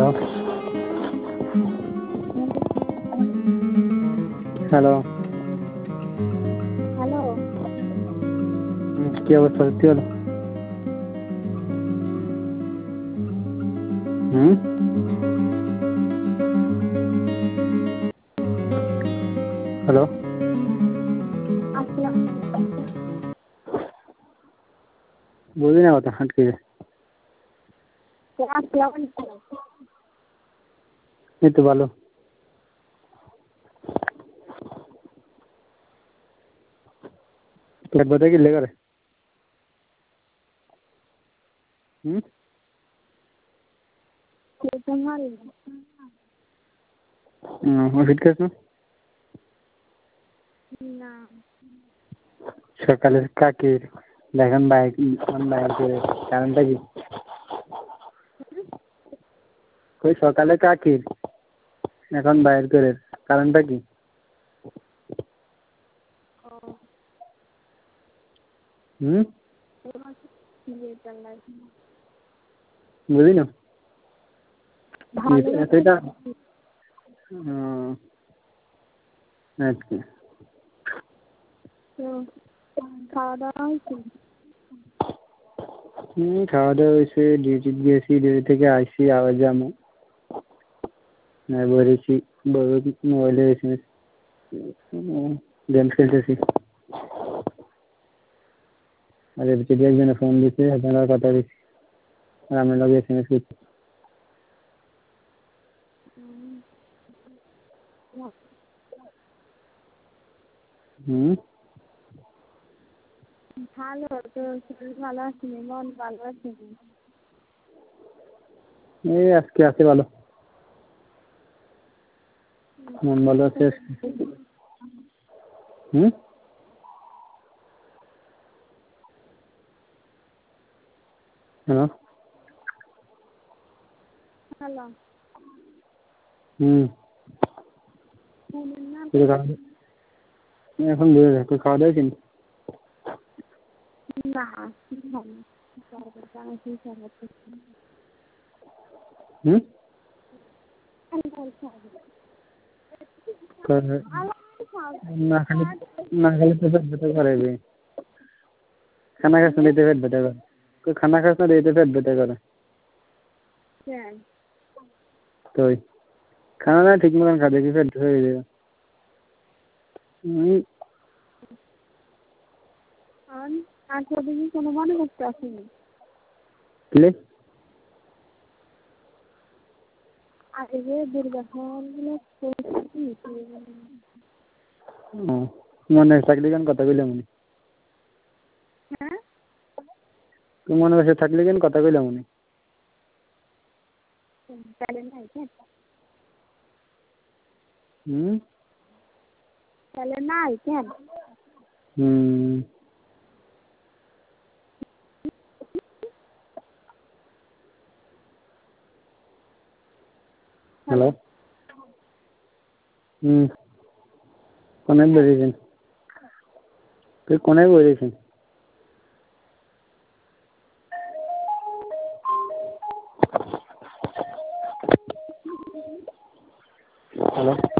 hello hello hello কি অবস্থা সত্যি হলো হ্যালো আসসালাম বুঝি না কথা আটকে যায় আসসালামু আলাইকুম এই তো ভালো পেট ব্যথা কি লেগে ওষুধ খাস না সকালে কাকির দেখেন বাইক করে কারণটা কি ওই সকালে কাকির এখন বাইর করে কারণটা কি বুঝি না সেটা আচ্ছা খাওয়া দাওয়া হয়েছে খাওয়া দাওয়া হয়েছে ডিউটি গিয়েছি ডিউটি থেকে আসছি আবার যাবো বেরিয়েছি মোবাইলে এসএমএস গেম খেলতেছি আর যদি একজনে ফোন দিচ্ছে আপনারা কথা দিচ্ছি আর আমরা লগে এসএমএস করছি ভালো তো শরীর ভালো আছে মন ভালো আছে এই আজকে আছে ভালো মন ভালো আছে হ্যালো হ্যালো এখন বুঝে যায় তুই খাওয়া দাওয়া কিনি না না খালি তো পেট ব্যথা করে খানা খাস না দিতে পেট ব্যথা করে খানা খাস না দিতে পেট ব্যথা করে তো খানা না ঠিক মতন খা দেখি পেট হয়ে যাবে আজকে দেখি কোনো মনে করতে আসেনি আগে যে দুর্গাগুলো মনে থাকলে কেন কথা কইলাম উনি হ্যাঁ তুই মনে বসে থাকলে কেন কথা কইলাম উনি তাহলে নাই কেন তাহলে নাই কেন হ্যালো কোনায় বেরিয়েছেন তুই কোনায় বেরিয়েছেন হ্যালো